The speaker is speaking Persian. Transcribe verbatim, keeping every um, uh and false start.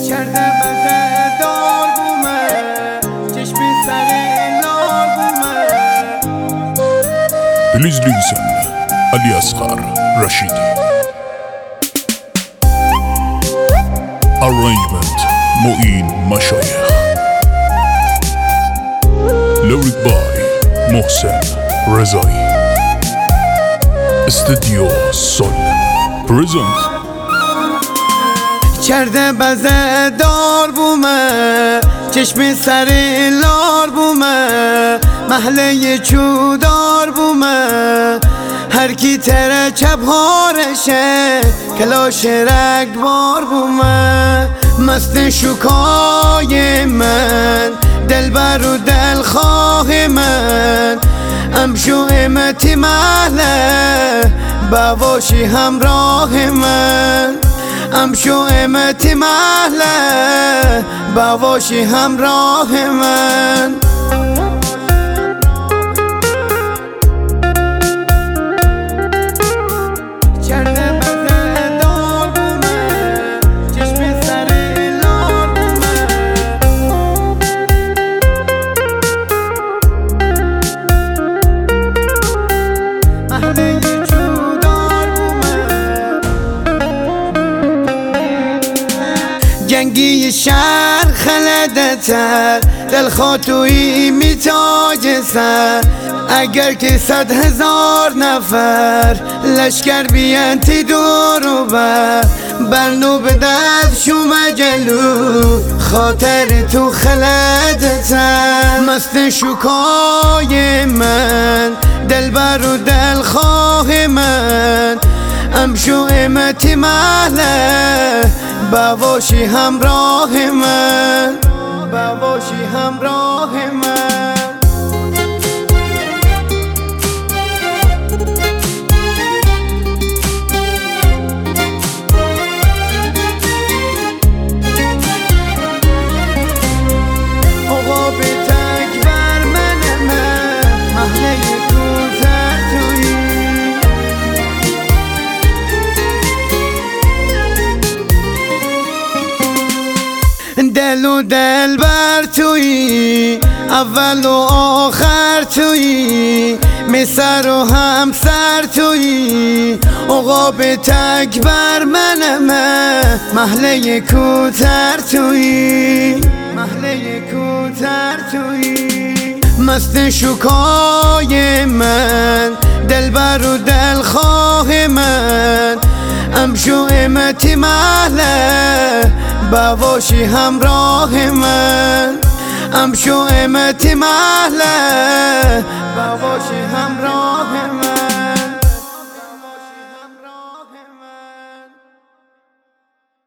کرده بزه دار بومه چشمی سر لار بومه. Please listen Ali Asghar Rashidi. Arrangement Mu'in Mashayikh. Lyric by Mohsen Rezai. Studio Sol Present. کرده بزه دار بومه چشمی سر لار بومه محله چودار بومه هر کی تره چپ هارشه کلاش رگبار بومه مست شکای من دلبر و دلخواه من امشو امتی محله بواشی همراه من امشو امتی محله بواشی همراه من. جنگی شهر خلده تر دلخواه توی میتاج سر اگر که صد هزار نفر لشکر بیانتی دور و بر برنو به دست شوم جلو خاطر تو خلده تر مست شکای من دلبر و دلخواه من امشو امتی محله بواشی همراه من بواشی همراه من. آقا به تک بر من من محله کوتر تویی دل و دل بر تویی اول و آخر تویی میسر و همسر تویی آقا به تک بر من من محله کوتر تویی محله کوتر تویی مست شکای من دلبر و دلخواه من امشو امتی محله بواشی همراه من امشو امتی محله